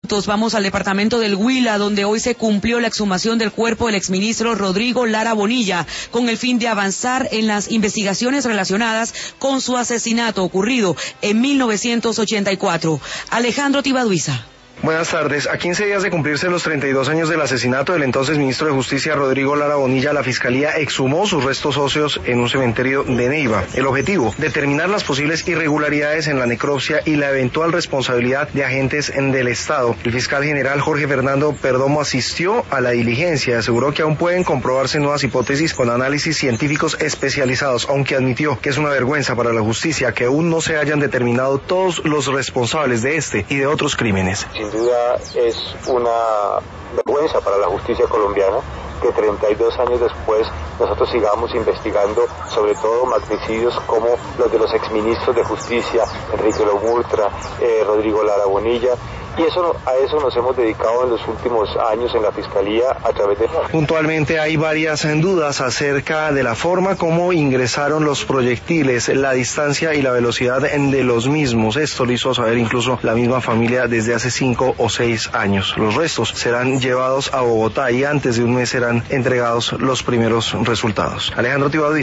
Vamos al departamento del Huila, donde hoy se cumplió la exhumación del cuerpo del exministro Rodrigo Lara Bonilla, con el fin de avanzar en las investigaciones relacionadas con su asesinato ocurrido en 1984. Alejandro Tibaduiza. Buenas tardes. A 15 días de cumplirse los 32 años del asesinato del entonces ministro de Justicia Rodrigo Lara Bonilla, la Fiscalía exhumó sus restos óseos en un cementerio de Neiva. El objetivo, determinar las posibles irregularidades en la necropsia y la eventual responsabilidad de agentes del Estado. El fiscal general Jorge Fernando Perdomo asistió a la diligencia y aseguró que aún pueden comprobarse nuevas hipótesis con análisis científicos especializados, aunque admitió que es una vergüenza para la justicia que aún no se hayan determinado todos los responsables de este y de otros crímenes. Sin duda es una vergüenza para la justicia colombiana que 32 años después nosotros sigamos investigando sobre todo magnicidios como los de los exministros de justicia, Enrique Lomurtra, Rodrigo Lara Bonilla, y a eso nos hemos dedicado en los últimos años en la Fiscalía a través de... Puntualmente hay varias dudas acerca de la forma como ingresaron los proyectiles, la distancia y la velocidad de los mismos. Esto lo hizo saber incluso la misma familia desde hace 5 o 6 años. Los restos serán llevados a Bogotá y antes de un mes serán entregados los primeros resultados. Alejandro Tibaduiza.